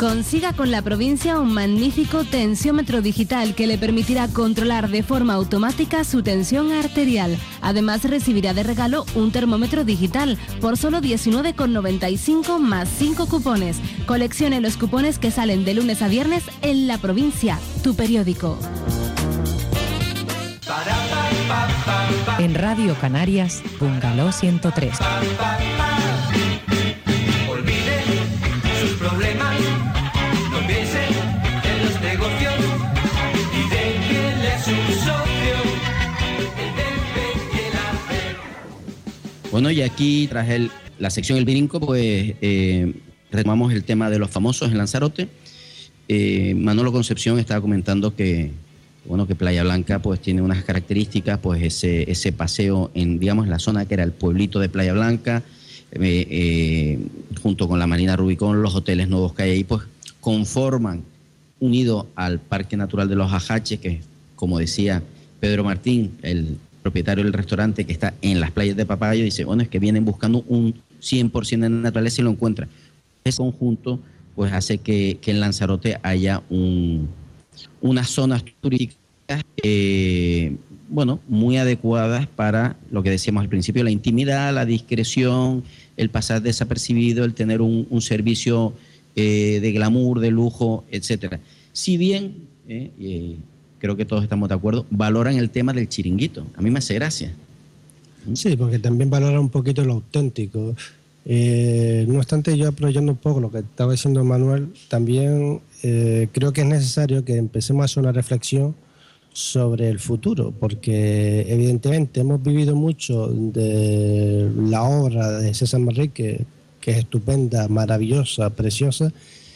Consiga con la provincia un magnífico tensiómetro digital que le permitirá controlar de forma automática su tensión arterial. Además, recibirá de regalo un termómetro digital por solo diecinueve con noventa y cinco más cinco cupones. Coleccione los cupones que salen de lunes a viernes en La Provincia, tu periódico. En Radio Canarias, Bungalow ciento tres. Olvide sus problemas, no piense en los negocios y déjele su socio, el debe y el hacer. Bueno, y aquí tras el, la sección El Brinco, pues eh, retomamos el tema de los famosos en Lanzarote. Eh, Manolo Concepción estaba comentando que bueno, que Playa Blanca pues tiene unas características, pues ese, ese paseo en, digamos, en la zona que era el pueblito de Playa Blanca, eh, eh, junto con la Marina Rubicón, los hoteles nuevos que hay ahí, pues conforman, unido al Parque Natural de los Ajaches, que como decía Pedro Martín, el propietario del restaurante que está en las playas de Papagayo, dice, bueno, es que vienen buscando un cien por ciento de naturaleza y lo encuentran. Ese conjunto pues hace que, que en Lanzarote haya un... unas zonas turísticas, eh, bueno, muy adecuadas para lo que decíamos al principio, la intimidad, la discreción, el pasar desapercibido, el tener un, un servicio eh, de glamour, de lujo, etcétera. Si bien, eh, eh, creo que todos estamos de acuerdo, valoran el tema del chiringuito. A mí me hace gracia. Sí, porque también valora un poquito lo auténtico. Eh, no obstante, yo apoyando un poco lo que estaba diciendo Manuel, también eh, creo que es necesario que empecemos a hacer una reflexión sobre el futuro, porque evidentemente hemos vivido mucho de la obra de César Manrique, que es estupenda, maravillosa, preciosa,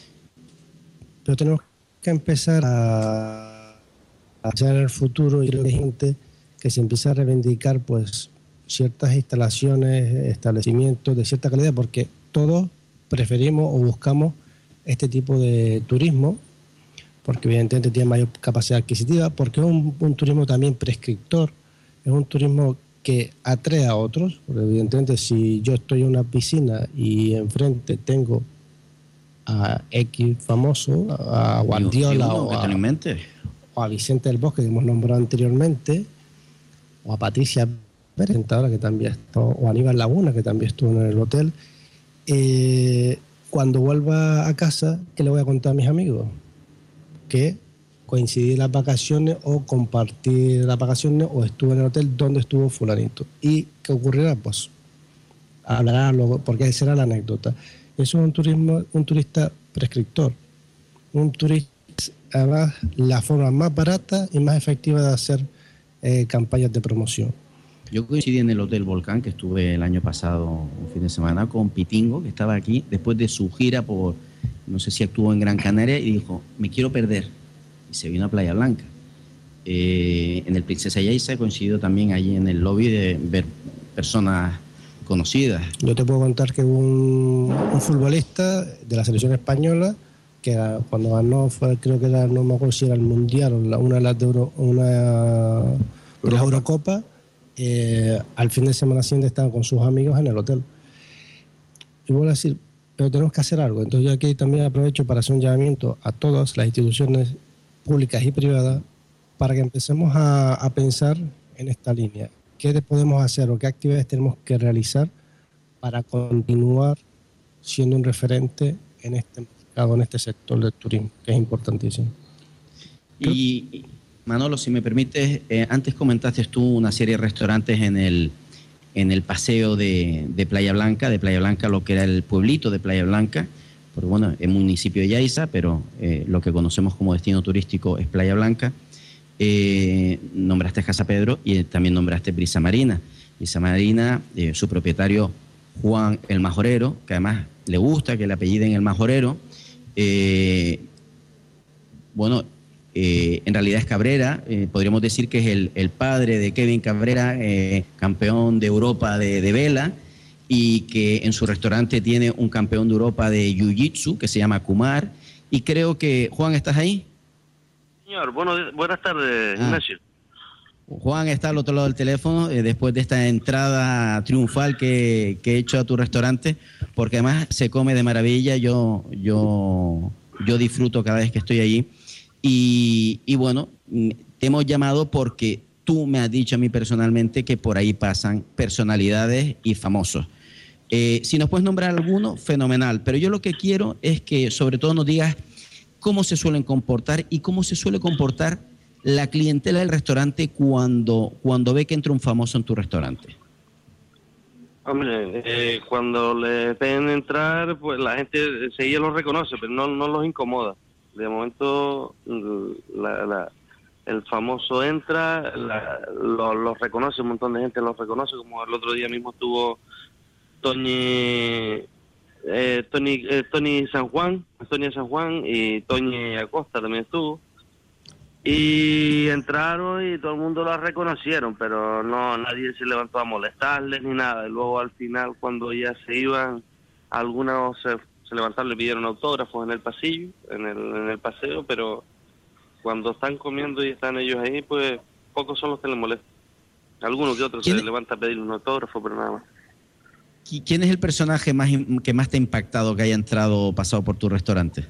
pero tenemos que empezar a, a hacer el futuro, y creo que hay gente que se empieza a reivindicar pues ciertas instalaciones, establecimientos de cierta calidad, porque todos preferimos o buscamos este tipo de turismo, porque evidentemente tiene mayor capacidad adquisitiva, porque es un, un turismo también prescriptor, es un turismo que atrae a otros, porque evidentemente si yo estoy en una piscina y enfrente tengo a X famoso, a Guardiola o a, o a Vicente del Bosque, que hemos nombrado anteriormente, o a Patricia presentadora que también estuvo, o Aníbal Laguna, que también estuvo en el hotel, eh, cuando vuelva a casa, ¿qué le voy a contar a mis amigos? Que coincidí en las vacaciones o compartí las vacaciones o estuve en el hotel donde estuvo fulanito. ¿Y qué ocurrirá? Pues hablará luego, porque esa era la anécdota. Eso es un turismo, un turista prescriptor. Un turista, además, la forma más barata y más efectiva de hacer eh, campañas de promoción. Yo coincidí en el Hotel Volcán, que estuve el año pasado, un fin de semana, con Pitingo, que estaba aquí, después de su gira por, no sé si actuó en Gran Canaria, y dijo, me quiero perder. Y se vino a Playa Blanca. Eh, en el Princesa Yaiza he coincidido también allí en el lobby de ver personas conocidas. Yo te puedo contar que hubo un, un futbolista de la selección española, que era, cuando ganó, fue, creo que era, no me acuerdo si era el Mundial o la, una de las de Euro, una de las Eurocopas, Eh, al fin de semana siguiente estaban con sus amigos en el hotel. Y vuelvo a decir, pero tenemos que hacer algo. Entonces yo aquí también aprovecho para hacer un llamamiento a todas las instituciones públicas y privadas para que empecemos a, a pensar en esta línea. ¿Qué podemos hacer o qué actividades tenemos que realizar para continuar siendo un referente en este mercado, en este sector del turismo, que es importantísimo? Y Manolo, si me permites, eh, antes comentaste tú una serie de restaurantes en el, en el paseo de, de Playa Blanca, de Playa Blanca, lo que era el pueblito de Playa Blanca, porque bueno, es municipio de Yaiza, pero eh, lo que conocemos como destino turístico es Playa Blanca. Eh, nombraste Casa Pedro y también nombraste Brisa Marina. Brisa Marina, eh, su propietario Juan el Majorero, que además le gusta que le apelliden el Majorero. Eh, bueno, Eh, en realidad es Cabrera, eh, podríamos decir que es el, el padre de Kevin Cabrera, eh, campeón de Europa de, de vela, y que en su restaurante tiene un campeón de Europa de Jiu-Jitsu que se llama Kumar. Y creo que, Juan, ¿estás ahí? Señor, bueno, buenas tardes, Ah. Ignacio. Juan está al otro lado del teléfono eh, después de esta entrada triunfal que, que he hecho a tu restaurante, porque además se come de maravilla. Yo, yo yo disfruto cada vez que estoy allí. Y, y bueno, te hemos llamado porque tú me has dicho a mí personalmente que por ahí pasan personalidades y famosos. Eh, si nos puedes nombrar alguno, fenomenal. Pero yo lo que quiero es que sobre todo nos digas cómo se suelen comportar y cómo se suele comportar la clientela del restaurante cuando, cuando ve que entra un famoso en tu restaurante. Hombre, eh, cuando le ven entrar, pues la gente enseguida los reconoce, pero no, no los incomoda. De momento, la, la, el famoso entra, la, lo, los reconoce, un montón de gente los reconoce, como el otro día mismo estuvo Tony, eh, Tony, eh, Tony San Juan, Antonio San Juan y Tony Acosta también estuvo. Y entraron y todo el mundo los reconocieron, pero no, nadie se levantó a molestarles ni nada. Y luego al final, cuando ya se iban, algunos se, se levantaron, le pidieron autógrafos en el pasillo, en el, en el paseo, pero cuando están comiendo y están ellos ahí, pues pocos son los que les molestan. Algunos que otros se les levanta a pedir un autógrafo, pero nada más. ¿Quién es el personaje más que más te ha impactado que haya entrado o pasado por tu restaurante?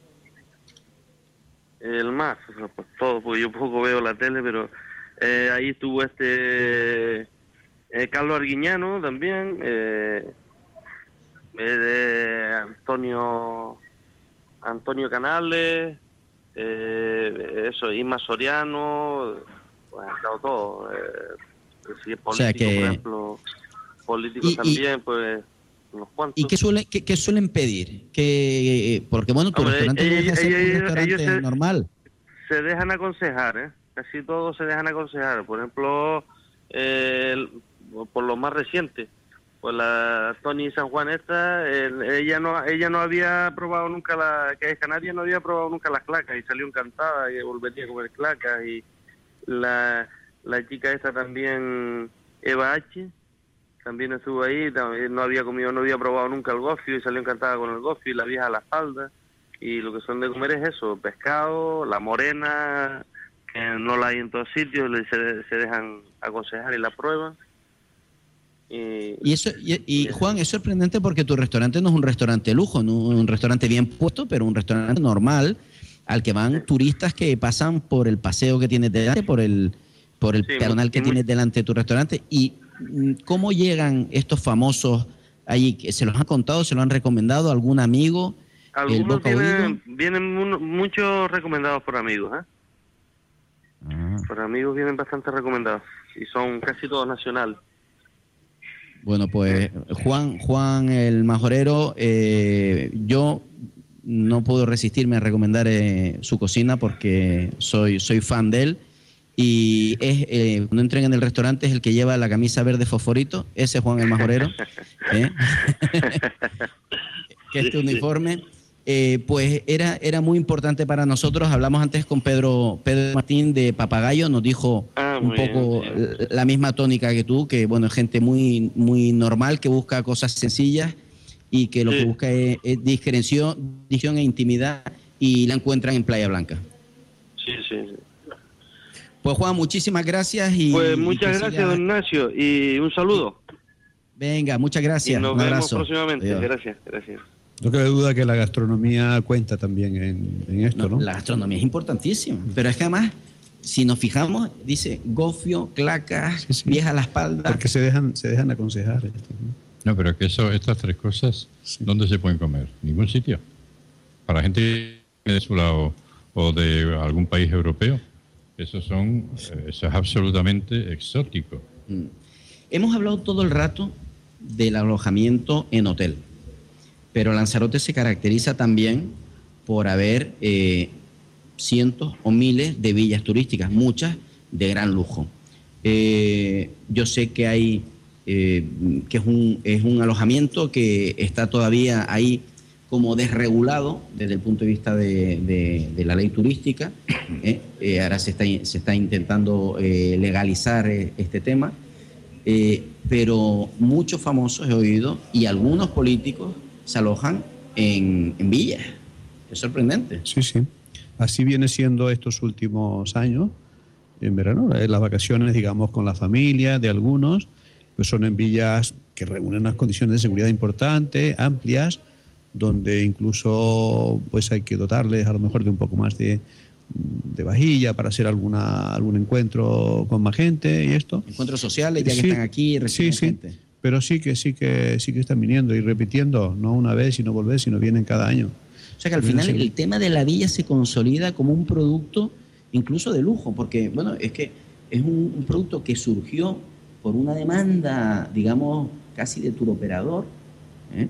El más, pues todo, porque yo poco veo la tele, pero eh, ahí estuvo este eh, Carlos Arguiñano también, eh, eh, Antonio Antonio Canales, eh, eso, Isma Soriano, pues ha estado todo. Eh, si es político, o sea que... por ejemplo, políticos y, también, y... pues... ¿Y qué, suele, qué, qué suelen pedir? Que, porque bueno, tu Hombre, restaurante ellos, no deja ser ellos, un restaurante ellos se, normal. Se dejan aconsejar, ¿eh? Casi todos se dejan aconsejar. Por ejemplo, eh, por lo más reciente, pues la Tony San Juan esta, eh, ella no ella no había probado nunca la, que es canaria, no había probado nunca las clacas y salió encantada y volvería a comer clacas. Y la, la chica esta también, Eva H., también estuvo ahí, no había comido, no había probado nunca el gofio y salió encantada con el gofio y la vieja a la espalda. Y lo que son de comer es eso, pescado, la morena, que no la hay en todos sitios, se, se dejan aconsejar y la prueban. Y, y eso y, y Juan, es sorprendente porque tu restaurante no es un restaurante de lujo, no un restaurante bien puesto, pero un restaurante normal al que van turistas que pasan por el paseo que tienes delante, por el, por el sí, peatonal que tienes delante de tu restaurante. Y ¿cómo llegan estos famosos allí? ¿Se los han contado? ¿Se lo han recomendado? ¿Algún amigo? Algunos vienen, vienen muchos recomendados por amigos, ¿eh? Ah. Por amigos vienen bastante recomendados y son casi todos nacionales. Bueno, pues Juan, Juan el Majorero, eh, yo no puedo resistirme a recomendar eh, su cocina porque soy, soy fan de él. Y es eh, cuando entren en el restaurante es el que lleva la camisa verde fosforito, ese es Juan el Majorero, ¿eh? que este uniforme, eh, pues era, era muy importante para nosotros. Hablamos antes con Pedro, Pedro Martín de Papagayo, nos dijo ah, un poco bien, bien. la misma tónica que tú, que bueno, es gente muy, muy normal, que busca cosas sencillas y que lo sí. que busca es, es discreción, discreción e intimidad y la encuentran en Playa Blanca. Sí, sí, sí. Pues Juan, muchísimas gracias. Y, pues muchas y gracias, siga... don Ignacio, y un saludo. Venga, muchas gracias. Y nos un vemos abrazo. próximamente. Adiós. Gracias, gracias. No cabe duda que la gastronomía cuenta también en, en esto, ¿no? ¿no? La gastronomía es importantísima, pero es que además, si nos fijamos, dice gofio, clacas, sí, sí. vieja a la espalda. Porque se dejan, se dejan aconsejar. Esto, ¿no? no, pero que eso, estas tres cosas, sí. ¿dónde se pueden comer? Ningún sitio. Para gente de su lado o de algún país europeo. Eso, son, eso es absolutamente exótico. Mm. Hemos hablado todo el rato del alojamiento en hotel, pero Lanzarote se caracteriza también por haber eh, cientos o miles de villas turísticas, muchas de gran lujo. Eh, yo sé que hay eh, que es un, es un alojamiento que está todavía ahí como desregulado desde el punto de vista de, de, de la ley turística. ¿eh? Eh, ahora se está, se está intentando eh, legalizar eh, este tema, eh, pero muchos famosos he oído y algunos políticos se alojan en, en villas. Es sorprendente. Sí, sí. Así viene siendo estos últimos años, en verano. Eh, las vacaciones, digamos, con la familia de algunos, pues son en villas que reúnen unas condiciones de seguridad importantes, amplias, donde incluso pues hay que dotarles a lo mejor de un poco más de, de vajilla para hacer alguna algún encuentro con más gente y esto. Encuentros sociales, ya que Sí, están aquí y reciben sí, sí. gente. Pero sí que sí que sí que están viniendo y repitiendo, no una vez sino volver, sino vienen cada año. O sea que al final el tema de la villa se consolida como un producto incluso de lujo, porque bueno, es que es un, un producto que surgió por una demanda, digamos, casi de turoperador, ¿eh?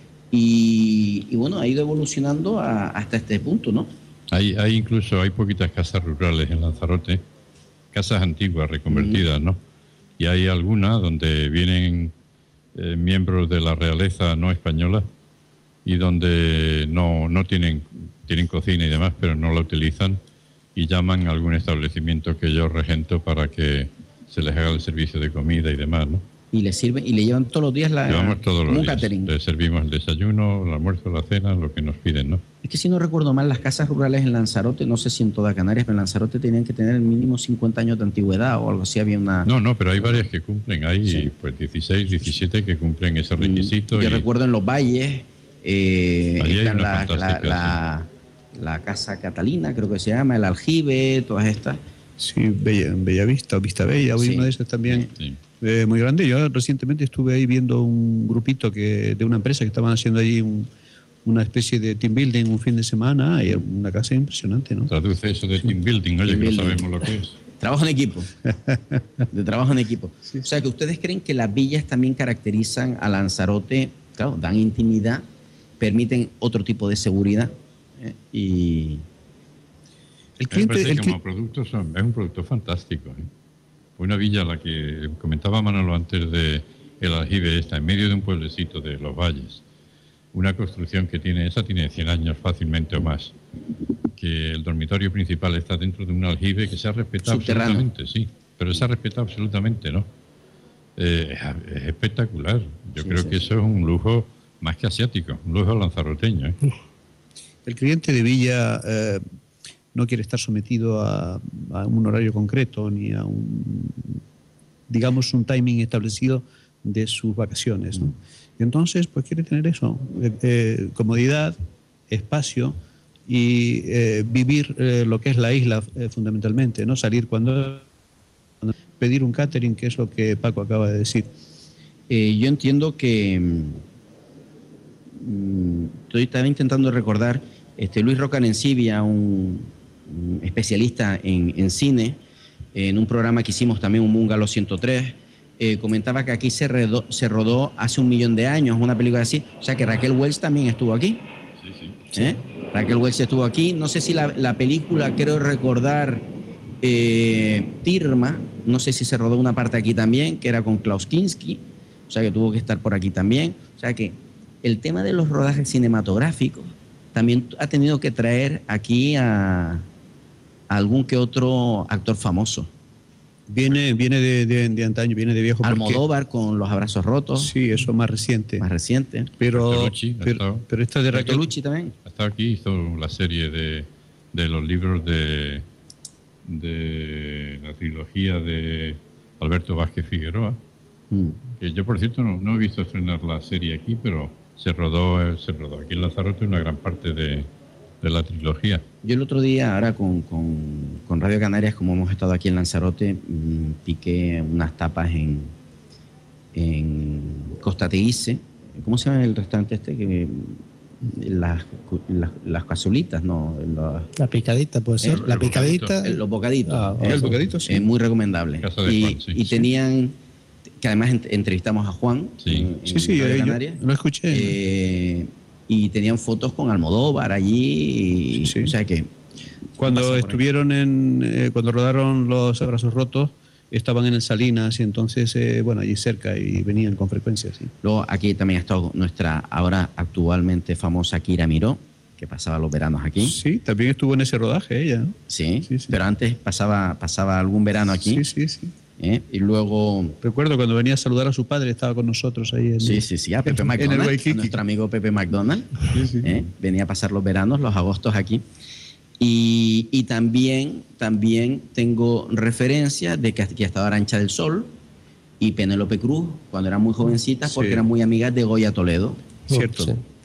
y, y bueno, ha ido evolucionando a, hasta este punto, ¿no? Hay, hay incluso, hay poquitas casas rurales en Lanzarote, casas antiguas reconvertidas, ¿no? Y hay algunas donde vienen eh, miembros de la realeza no española y donde no, no tienen, tienen cocina y demás, pero no la utilizan y llaman a algún establecimiento que yo regento para que se les haga el servicio de comida y demás, ¿no? Y le sirven, y le llevan todos los días la Llevamos todos como los un días. catering. Les servimos el desayuno, el almuerzo, la cena, lo que nos piden, ¿no? Es que si no recuerdo mal, las casas rurales en Lanzarote, no sé si en toda Canarias, pero en Lanzarote tenían que tener el mínimo cincuenta años de antigüedad o algo así, había una... No, no, pero hay varias que cumplen. Hay Sí. pues dieciséis, diecisiete que cumplen ese requisito. Yo y recuerdo en los valles, eh, Allí hay están una la, la, fantástica, la, la Casa Catalina, creo que se llama, el Aljibe, todas estas. Sí, Bella, Bellavista o Vista Bella, hay Sí. una de esas también Sí. eh, muy grande. Yo recientemente estuve ahí viendo un grupito que de una empresa que estaban haciendo allí un, una especie de team building un fin de semana y una casa impresionante, ¿no? Traduce eso de team building, oye, Team que no building. sabemos lo que es. Trabajo en equipo. De trabajo en equipo. O sea, que ustedes creen que las villas también caracterizan a Lanzarote, claro, dan intimidad, permiten otro tipo de seguridad, ¿eh? y... El Me cliente, parece el que cli- como producto son- es un producto fantástico, ¿eh? Una villa, la que comentaba Manolo antes de el aljibe esta, en medio de un pueblecito de los valles. Una construcción que tiene, esa tiene cien años fácilmente o más. Que el dormitorio principal está dentro de un aljibe que se ha respetado Subterráneo. absolutamente, sí. Pero se ha respetado absolutamente, ¿no? Eh, es, es espectacular. Yo Sí, creo sí, que sí. eso es un lujo más que asiático, un lujo lanzaroteño, ¿eh? el cliente de Villa eh, no quiere estar sometido a, a un horario concreto ni a un, digamos, un timing establecido de sus vacaciones, ¿no? Y entonces, pues quiere tener eso, eh, eh, comodidad, espacio y eh, vivir eh, lo que es la isla eh, fundamentalmente, ¿no? Salir cuando, cuando pedir un catering, que es lo que Paco acaba de decir. Eh, yo entiendo que mm, estoy estaba intentando recordar este Luis Rocanencibia, un, un especialista en, en cine, en un programa que hicimos también, un Bungalow ciento tres, eh, comentaba que aquí se, redó, se rodó hace un millón de años una película así, o sea que Raquel Welch también estuvo aquí. Sí, sí. ¿Eh? Raquel Welch estuvo aquí, no sé si la, la película, creo recordar, eh, Tirma, no sé si se rodó una parte aquí también, que era con Klaus Kinski, o sea que tuvo que estar por aquí también. O sea que el tema de los rodajes cinematográficos también ha tenido que traer aquí a, a algún que otro actor famoso. Viene, viene de, de, de antaño, viene de viejo. porque- Almodóvar con Los Abrazos Rotos, Sí, eso es más reciente. más reciente. Pero, Bertolucci ha pero, estado. pero esta de Raquel, Bertolucci también. Ha estado aquí, hizo la serie de, de los libros de, de la trilogía de Alberto Vázquez Figueroa. Mm. Que yo, por cierto, no, no he visto estrenar la serie aquí, pero se rodó, eh, se rodó aquí en Lanzarote una gran parte de, de la trilogía. Yo el otro día, ahora con, con, con Radio Canarias, como hemos estado aquí en Lanzarote, mmm, piqué unas tapas en, en Costa Teguise. ¿Cómo se llama el restaurante este? Que, las, las, las cazulitas, ¿no? Los, La picadita, puede ser. Eh, la el picadita. eh, los bocaditos. Ah, Eh, el bocadito, sí. Es muy recomendable. Casa de y Juan, sí. y tenían, que además ent- entrevistamos a Juan. Sí. en- Sí, en sí, Radio yo- yo Canarias. lo escuché. Eh, y tenían fotos con Almodóvar allí. y- Sí, sí. O sea que. Cuando pasa por ahí. estuvieron en, eh, cuando rodaron Los Abrazos Rotos, estaban en el Salinas y entonces, eh, bueno, allí cerca y venían con frecuencia, sí. Luego aquí también ha estado nuestra ahora actualmente famosa Kira Miró, que pasaba los veranos aquí. Sí, también estuvo en ese rodaje ella, ¿no? Sí, Sí, sí. pero antes pasaba, pasaba algún verano aquí. Sí, sí, sí. ¿eh? Y luego... Recuerdo cuando venía a saludar a su padre, estaba con nosotros ahí en, Sí, sí, sí, a Pepe en el McDonald, a Waikiki. nuestro amigo Pepe McDonald. Sí, sí. ¿eh? Venía a pasar los veranos, los agostos aquí. Y, y también, también tengo referencia de que aquí ha estado Arancha del Sol y Penélope Cruz, cuando eran muy jovencitas, porque Sí. eran muy amigas de Goya Toledo. Cierto. Sí.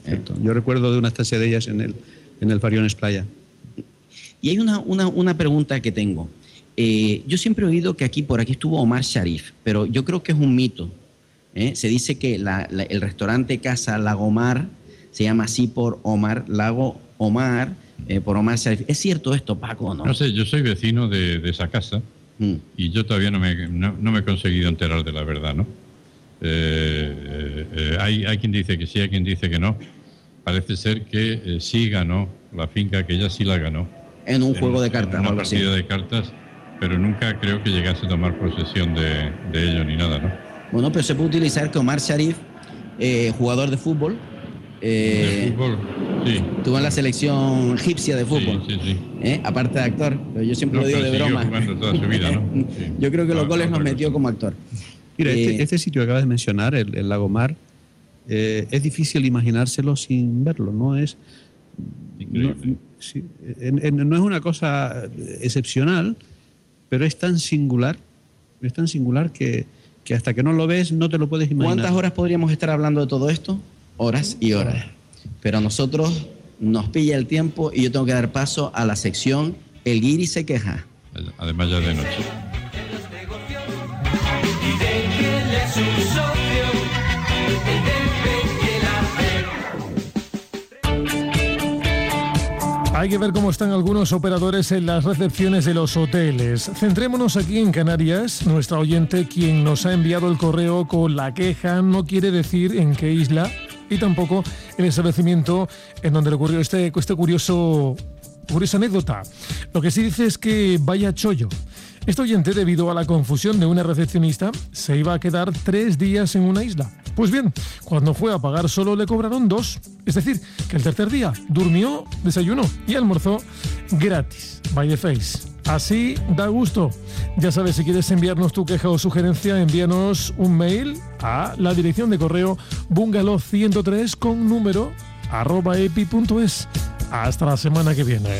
cierto. Yo recuerdo de una estancia de ellas en el, en el Fariones Playa. Y hay una, una, una pregunta que tengo. Eh, yo siempre he oído que aquí por aquí estuvo Omar Sharif, pero yo creo que es un mito. ¿eh? Se dice que la, la, el restaurante Casa Lagomar se llama así por Omar, Lago Omar, eh, por Omar Sharif. ¿Es cierto esto, Paco, o no? No sé, yo soy vecino de, de esa casa mm. y yo todavía no me, no, no me he conseguido enterar de la verdad, ¿no? Eh, eh, hay, hay quien dice que sí, hay quien dice que no. Parece ser que eh, sí ganó la finca, que ella sí la ganó. En un en, juego de cartas. En una o algo partida así. de cartas, pero nunca creo que llegase a tomar posesión de, de ello ni nada, ¿no? Bueno, pero se puede utilizar que Omar Sharif, eh, jugador de fútbol, eh, de fútbol, sí. Tuvo en la selección egipcia de fútbol, sí, sí, sí. ¿Eh? Aparte de actor, pero yo siempre No, lo digo de siguió broma. jugando toda su vida, ¿no? Sí. Yo creo que los No, goles no, nos no, metió no. como actor. Mira, Eh, este, este sitio que acabas de mencionar, el, el Lago Mar, eh, es difícil imaginárselo sin verlo, ¿no? Es, no, sí, en, en, no es una cosa excepcional, pero es tan singular, es tan singular que, que hasta que no lo ves no te lo puedes imaginar. ¿Cuántas horas podríamos estar hablando de todo esto? Horas y horas. Pero a nosotros nos pilla el tiempo y yo tengo que dar paso a la sección El Guiri se queja. Además ya de noche. Y de que él es un socio, el Hay que ver cómo están algunos operadores en las recepciones de los hoteles. Centrémonos aquí en Canarias. Nuestra oyente, quien nos ha enviado el correo con la queja, no quiere decir en qué isla y tampoco el establecimiento en donde le ocurrió este, este curioso, curiosa anécdota. Lo que sí dice es que vaya chollo. Este oyente, debido a la confusión de una recepcionista, se iba a quedar tres días en una isla. Pues bien, cuando fue a pagar solo le cobraron dos. Es decir, que el tercer día durmió, desayunó y almorzó gratis. By the face. Así da gusto. Ya sabes, si quieres enviarnos tu queja o sugerencia, envíanos un mail a la dirección de correo bungalow ciento tres con número arroba epi punto es. Hasta la semana que viene.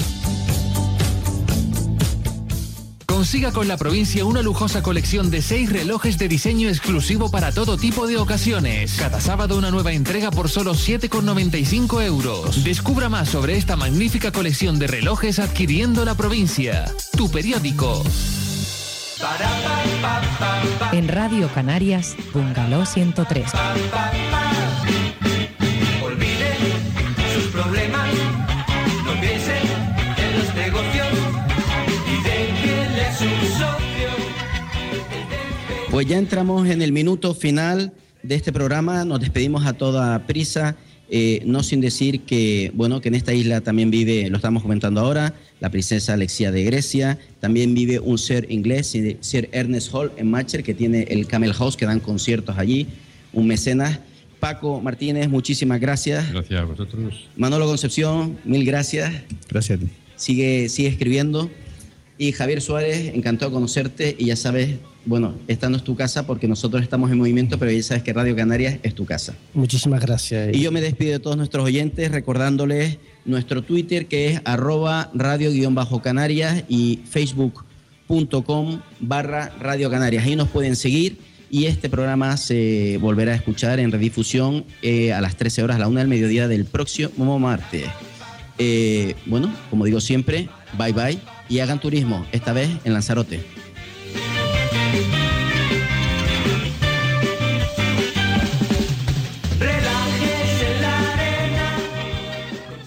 Consiga con la provincia una lujosa colección de seis relojes de diseño exclusivo para todo tipo de ocasiones. Cada sábado una nueva entrega por solo siete con noventa y cinco euros. Descubra más sobre esta magnífica colección de relojes adquiriendo La Provincia, tu periódico. En Radio Canarias, Bungalow ciento tres. Olvide sus problemas, no piense en los negocios. Pues ya entramos en el minuto final de este programa, nos despedimos a toda prisa, eh, no sin decir que, bueno, que en esta isla también vive, lo estamos comentando ahora, la princesa Alexia de Grecia, también vive un ser inglés, Sir Ernest Hall en Matcher, que tiene el Camel House, que dan conciertos allí, un mecenas. Paco Martínez, muchísimas gracias. Gracias a vosotros. Manolo Concepción, mil gracias. Gracias a ti. Sigue, sigue escribiendo. Y Javier Suárez, encantado de conocerte y ya sabes, bueno, esta no es tu casa porque nosotros estamos en movimiento, pero ya sabes que Radio Canarias es tu casa. Muchísimas gracias. Y yo me despido de todos nuestros oyentes recordándoles nuestro Twitter, que es arroba radio-canarias y facebook.com barra Radio Canarias. Ahí nos pueden seguir y este programa se volverá a escuchar en redifusión eh, a las trece horas, a la una del mediodía del próximo martes. Eh, bueno, como digo siempre, bye bye y hagan turismo, esta vez en Lanzarote.